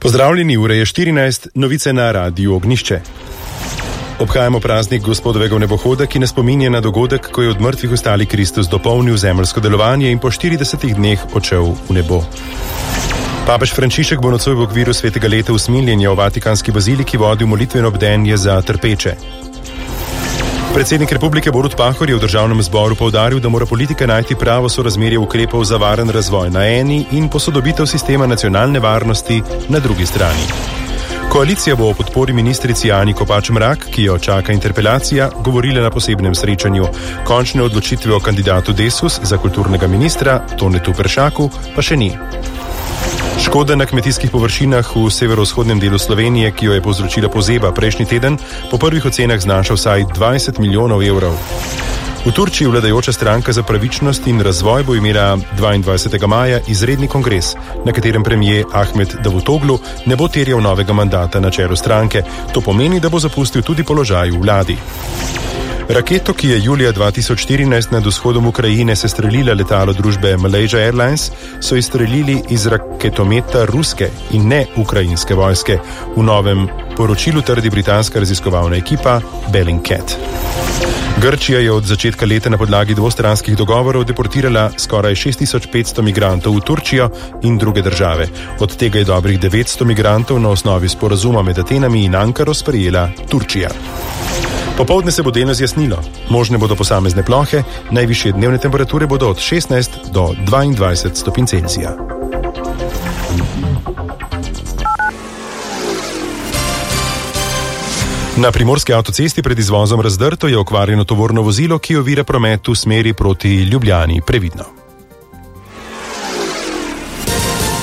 Pozdravljeni, ura je 14, novice na Radiu Ognjišče. Obhajamo praznik Gospodovega vnebohoda, ki nas spominja na dogodek, ko je od mrtvih ostali Kristus dopolnil zemeljsko delovanje in po 40 dneh odšel v nebo. Papež Frančišek bo nocoj v okviru svetega leta usmiljenja v Vatikanski baziliki vodil molitveno bdenje za trpeče. Predsednik republike Borut Pahor je v državnem zboru poudaril, da mora politika najti pravo sorazmerje ukrepov za varen razvoj na eni in posodobitev sistema nacionalne varnosti na drugi strani. Koalicija bo o podpori ministrici Ani Kopač Mrak, ki jo čaka interpelacija, govorila na posebnem srečanju. Končne odločitve o kandidatu Desus za kulturnega ministra Tonetu Peršaku pa še ni. Škoda na kmetijskih površinah v severovzhodnem delu Slovenije, ki jo je povzročila pozeba prejšnji teden, po prvih ocenah znaša vsaj 20 milijonov evrov. V Turčiji vladajoča stranka za pravičnost in razvoj bo imela 22. maja izredni kongres, na katerem premijer Ahmed Davutoglu ne bo terjal novega mandata na čelu stranke. To pomeni, da bo zapustil tudi položaj v vladi. Raketo, ki je julija 2014 nad vzhodom Ukrajine sestrelila letalo družbe Malaysia Airlines, so izstrelili iz raketometa ruske in ne ukrajinske vojske. V novem poročilu trdi britanska raziskovalna ekipa Bellingcat. Grčija je od začetka leta na podlagi dvostranskih dogovorov deportirala skoraj 6500 migrantov v Turčijo in druge države. Od tega je dobrih 900 migrantov na osnovi sporazuma med Atenami in Ankaro sprejela Turčija. Popoldne se bo delno zjasnilo. Možne bodo posamezne plohe, najvišje dnevne temperature bodo od 16 do 22 stopinj Celzija. Na primorski avtocesti pred izvozom Razdrto je okvarjeno tovorno vozilo, ki ovira promet v smeri proti Ljubljani. Previdno.